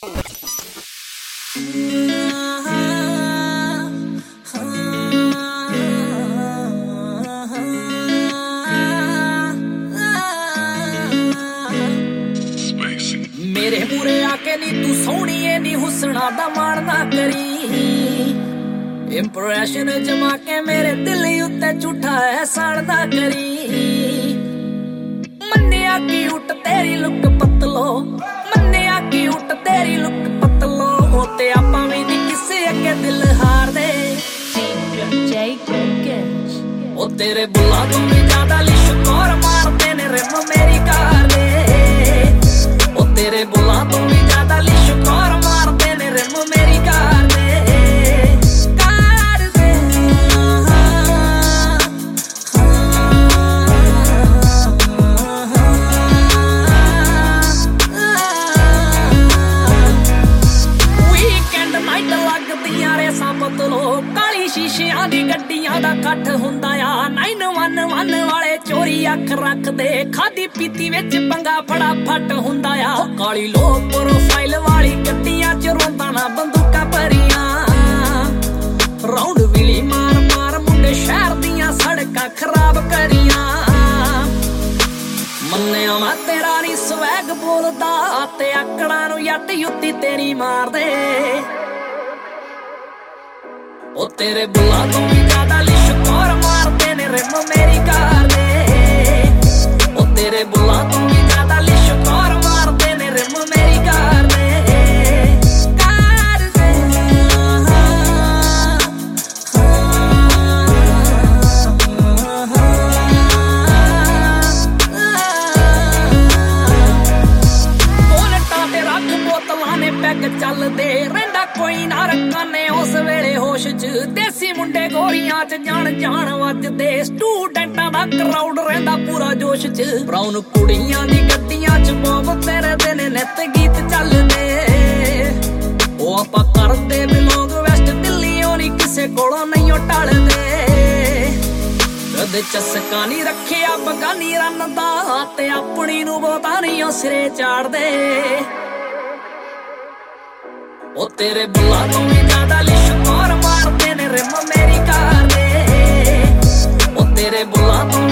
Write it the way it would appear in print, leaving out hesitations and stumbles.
मेरे मूरे आके नी तू सोहणीए नी हुस्ना दा माण ना करी इंप्रेशन जमा के मेरे दिल उत्ते झूठा एहसान ना करी मन्निया की उठ तेरी लुक पतलो मन्निया की उठ तेरी लुक पतलो ते आपां वी नी किसे अगे दिल हार दे ओ तेरे बुला तो भी ज्यादा लिशकोर मारते ने रिम मेरी कार दे ओ तेरे बुला तो भी ज्यादा लिशकोर मारते ने रिम मेरी कार दे काली शीशियां दी गड्डियां दा कट हुंदा आ 911 वाले चोरी अख रख दे खादी पीती विच पंगा फटाफट हुंदा आ काली लो प्रोफाइल वाली गड्डियां च रोंदा ना बंदूकां भरियां राउंड विली मार मार मुंडे शहर दियां सड़कां खराब करियां मन्निया मैं तेरा नी स्वैग बोलदा ते आकड़ां नूं यट युत्ती तेरी मार दे ओ तेरे बुला तो भी ज्यादा लिशकोर मारते ने रिम मेरी कार दे ओ तेरे बुला तो भी ज्यादा लिशकोर मारते ने रिम मेरी कार दे चलदे रहिंदा कोई ना रखाने उस वेले होश च देसी मुंडे गोरियां च जान जान वजदे स्टूडेंटां दा क्राउड रहिंदा पूरा जोश च ब्राउन कुड़ियां दी गड्डियां च बॉब तेरे दिन नित गीत चलदे ओ आपां करदे बिलोंग वेस्ट दिल्ली होनी किसे कोलों नहीं टलदे कदे चस्का नहीं रखिया बगानी रन दा ते अपनी नूं बहुता नहीं सिरे चाड़दे ओ तेरे बुला तो भी ज्यादा लिशकोर मारते ने रिम मेरी कार दे ओ तेरे बुला तो